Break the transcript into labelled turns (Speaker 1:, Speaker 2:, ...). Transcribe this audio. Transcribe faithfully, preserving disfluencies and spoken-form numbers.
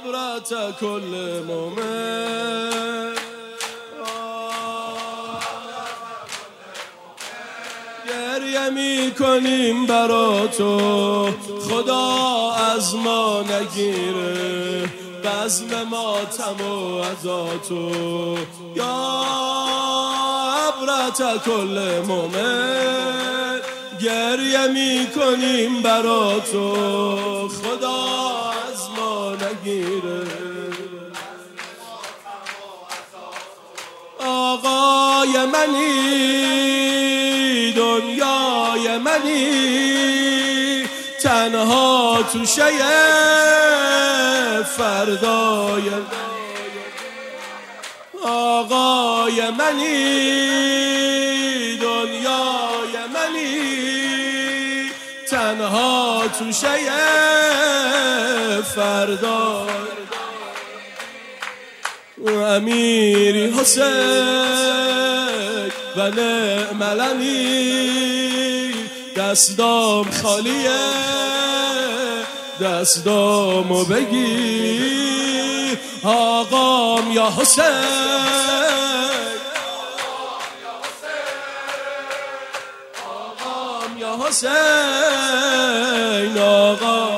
Speaker 1: عبرت كل مؤمن گریه می کنیم برا تو خدا از ما نگیره بزم ماتم و عزا تو یا عبرت کل مؤمن گریه می کنیم برا تو خدا از ما نگیره آقای منی دنیای منی تنها توشه فردای آقای منی دنیای منی تنها توشه فردای امیری حسین و نعم الامیر دستام خالیه دستامو بگیر آقام یا حسین آقام یا حسین آقام